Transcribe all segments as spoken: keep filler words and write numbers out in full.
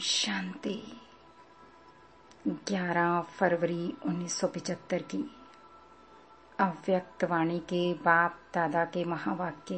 शांति। ग्यारह फरवरी उन्नीस सौ पचहत्तर की अव्यक्त वाणी के बाप दादा के महावाक्य।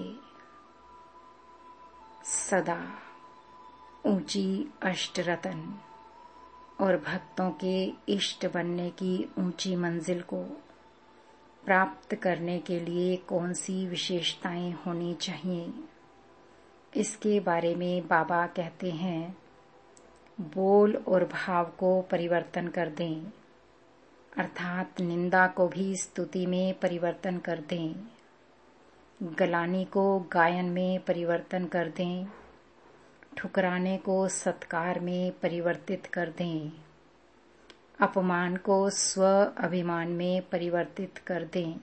सदा ऊंची अष्टरतन और भक्तों के इष्ट बनने की ऊंची मंजिल को प्राप्त करने के लिए कौन सी विशेषताएं होनी चाहिए, इसके बारे में बाबा कहते हैं, बोल और भाव को परिवर्तन कर दें, अर्थात निंदा को भी स्तुति में परिवर्तन कर दें, गलानी को गायन में परिवर्तन कर दें, ठुकराने को सत्कार में परिवर्तित कर दें, अपमान को स्व अभिमान में परिवर्तित कर दें,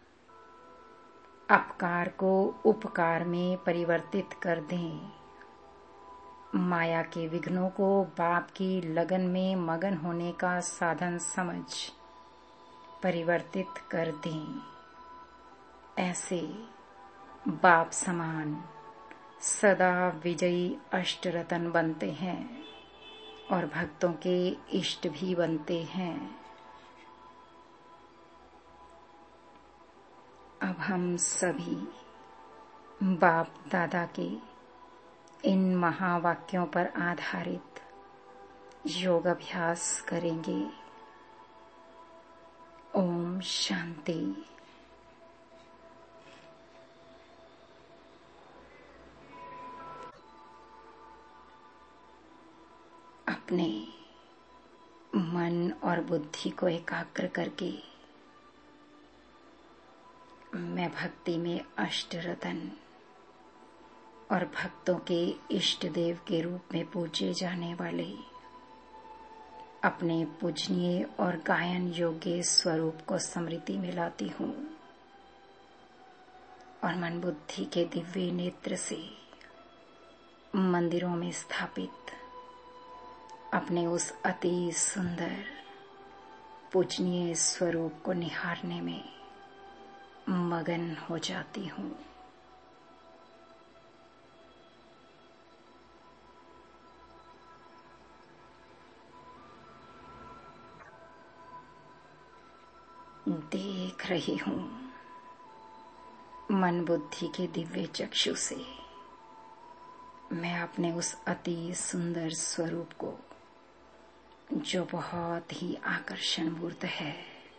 अपकार को उपकार में परिवर्तित कर दें, माया के विघ्नों को बाप की लगन में मगन होने का साधन समझ परिवर्तित कर दें। ऐसे बाप समान सदा विजयी अष्टरतन बनते हैं और भक्तों के इष्ट भी बनते हैं। अब हम सभी बाप दादा के इन महावाक्यों पर आधारित योग अभ्यास करेंगे। ओम शांति। अपने मन और बुद्धि को एकाग्र करके मैं भक्ति में अष्टरतन और भक्तों के इष्ट देव के रूप में पूजे जाने वाले अपने पूजनीय और गायन योग्य स्वरूप को स्मृति में लाती हूँ और मन बुद्धि के दिव्य नेत्र से मंदिरों में स्थापित अपने उस अति सुंदर पूजनीय स्वरूप को निहारने में मगन हो जाती हूँ। देख रही हूँ मन बुद्धि के दिव्य चक्षु से मैं अपने उस अति सुंदर स्वरूप को, जो बहुत ही आकर्षण मूर्त है,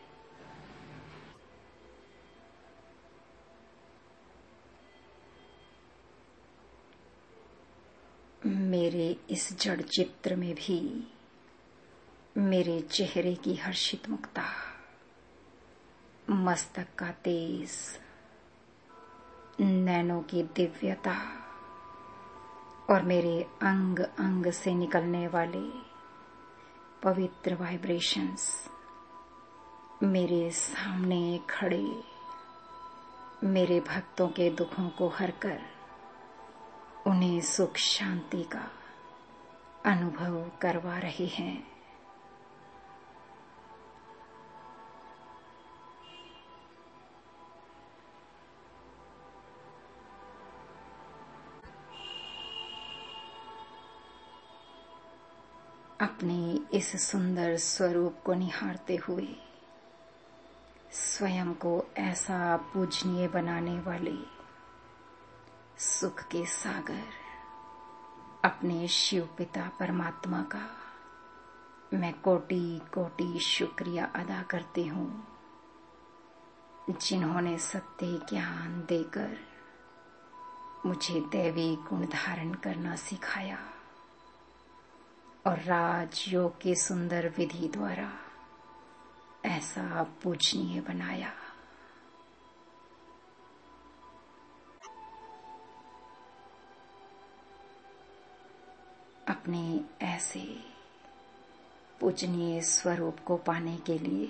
मेरे इस जड़ चित्र में भी मेरे चेहरे की हर्षित मुक्ता, मस्तक का तेज, नैनों की दिव्यता और मेरे अंग अंग से निकलने वाले पवित्र वाइब्रेशंस मेरे सामने खड़े मेरे भक्तों के दुखों को हरकर उन्हें सुख शांति का अनुभव करवा रहे हैं। अपने इस सुंदर स्वरूप को निहारते हुए स्वयं को ऐसा पूजनीय बनाने वाले सुख के सागर अपने शिव पिता परमात्मा का मैं कोटि कोटि शुक्रिया अदा करती हूँ, जिन्होंने सत्य ज्ञान देकर मुझे दैवी गुण धारण करना सिखाया और राजयोग के सुंदर विधि द्वारा ऐसा पूजनीय बनाया। अपने ऐसे पूजनीय स्वरूप को पाने के लिए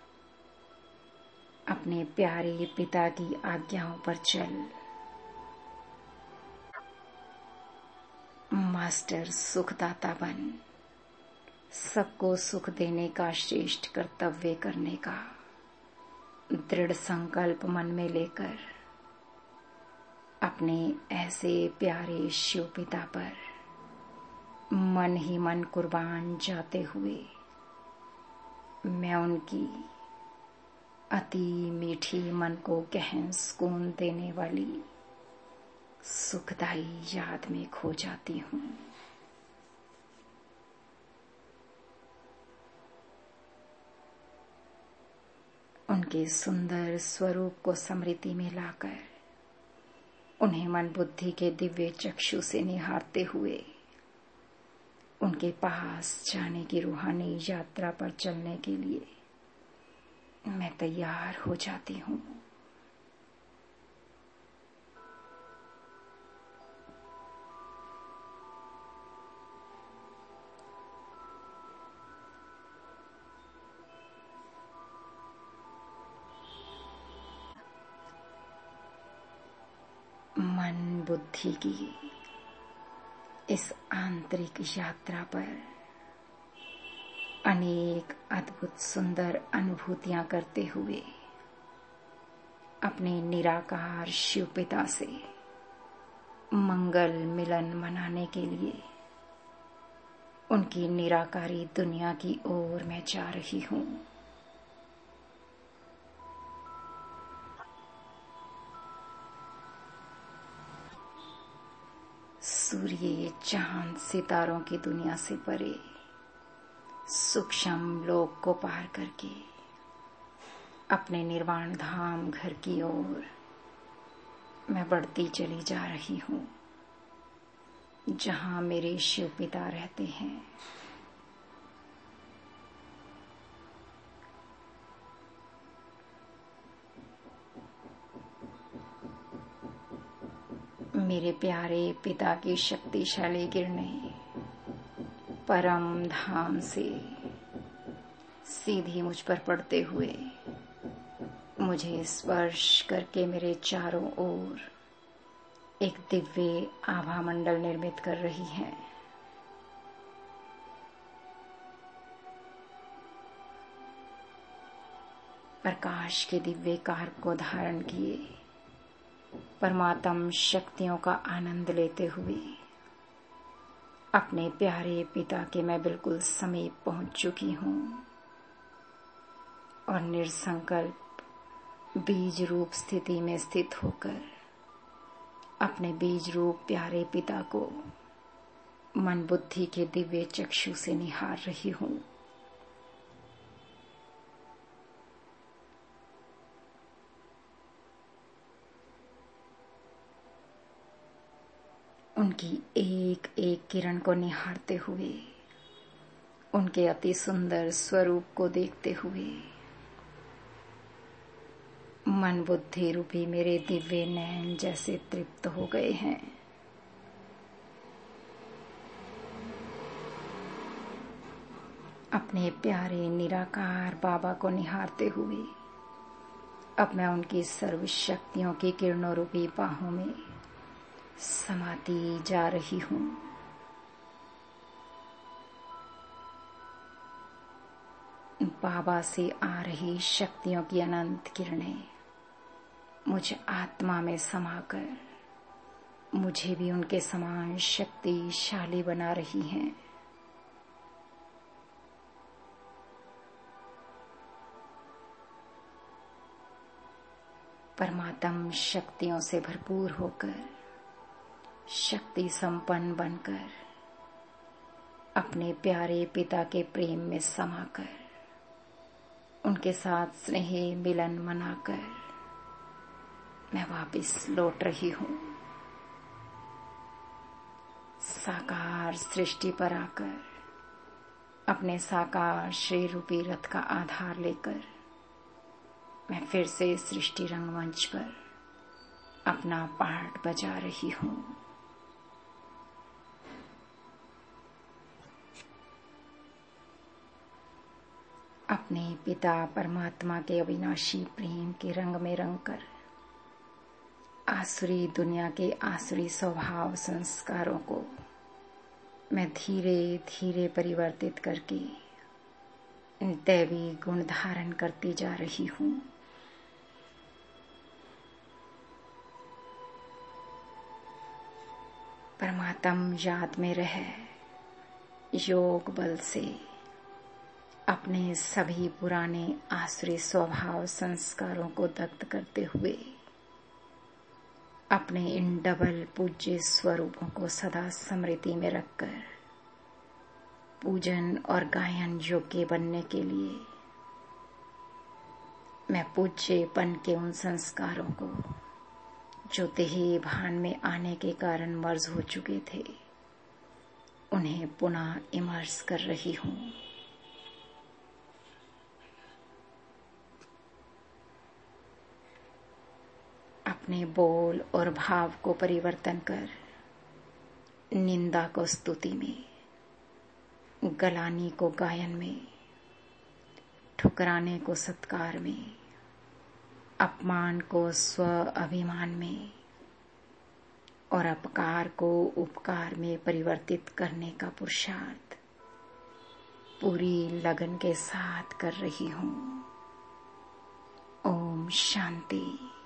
अपने प्यारे पिता की आज्ञाओं पर चल मास्टर सुखदाता बन सबको सुख देने का श्रेष्ठ कर्तव्य करने का दृढ़ संकल्प मन में लेकर अपने ऐसे प्यारे शिव पिता पर मन ही मन कुर्बान जाते हुए मैं उनकी अति मीठी मन को गहन सुकून देने वाली सुखदायी याद में खो जाती हूँ। उनके सुंदर स्वरूप को स्मृति में लाकर उन्हें मन बुद्धि के दिव्य चक्षु से निहारते हुए उनके पास जाने की रूहानी यात्रा पर चलने के लिए मैं तैयार हो जाती हूँ। मन बुद्धि की इस आंतरिक यात्रा पर अनेक अद्भुत सुंदर अनुभूतियां करते हुए अपने निराकार शिव पिता से मंगल मिलन मनाने के लिए उनकी निराकारी दुनिया की ओर मैं जा रही हूँ। सूर्य चांद सितारों की दुनिया से परे सूक्ष्म लोक को पार करके अपने निर्वाण धाम घर की ओर मैं बढ़ती चली जा रही हूँ, जहाँ मेरे शिव पिता रहते हैं। मेरे प्यारे पिता की शक्तिशाली किरणें परम धाम से सीधी मुझ पर पड़ते हुए मुझे स्पर्श करके मेरे चारों ओर एक दिव्य आभा मंडल निर्मित कर रही हैं। प्रकाश के दिव्य कार को धारण किए परमात्म शक्तियों का आनंद लेते हुए अपने प्यारे पिता के मैं बिल्कुल समीप पहुंच चुकी हूँ और निर्संकल्प बीज रूप स्थिति में स्थित होकर अपने बीज रूप प्यारे पिता को मन बुद्धि के दिव्य चक्षु से निहार रही हूँ। उनकी एक एक किरण को निहारते हुए उनके अति सुंदर स्वरूप को देखते हुए मन बुद्धि रूपी मेरे दिव्य नयन जैसे तृप्त हो गए हैं। अपने प्यारे निराकार बाबा को निहारते हुए अब मैं उनकी सर्व शक्तियों की किरणों रूपी बाहों में समाती जा रही हूँ। बाबा से आ रही शक्तियों की अनंत किरणें मुझ आत्मा में समाकर मुझे भी उनके समान शक्तिशाली बना रही हैं। परमात्म शक्तियों से भरपूर होकर शक्ति संपन्न बनकर अपने प्यारे पिता के प्रेम में समाकर उनके साथ स्नेह मिलन मनाकर मैं वापस लौट रही हूँ। साकार सृष्टि पर आकर अपने साकार श्री रूपी रथ का आधार लेकर मैं फिर से सृष्टि रंगमंच पर अपना पार्ट बजा रही हूँ। अपने पिता परमात्मा के अविनाशी प्रेम के रंग में रंगकर आसुरी दुनिया के आसुरी स्वभाव संस्कारों को मैं धीरे धीरे परिवर्तित करके दैवी गुण धारण करती जा रही हूँ। परमात्म याद में रह योग बल से अपने सभी पुराने आसुरी स्वभाव संस्कारों को दग्ध करते हुए अपने इन डबल पूज्य स्वरूपों को सदा स्मृति में रखकर पूजन और गायन योग्य बनने के लिए मैं पूज्यपन के उन संस्कारों को जो देही भान में आने के कारण मर्ज हो चुके थे उन्हें पुनः इमर्स कर रही हूं। अपने बोल और भाव को परिवर्तन कर निंदा को स्तुति में, गलानी को गायन में, ठुकराने को सत्कार में, अपमान को स्व अभिमान में और अपकार को उपकार में परिवर्तित करने का पुरुषार्थ पूरी लगन के साथ कर रही हूं। ओम शांति।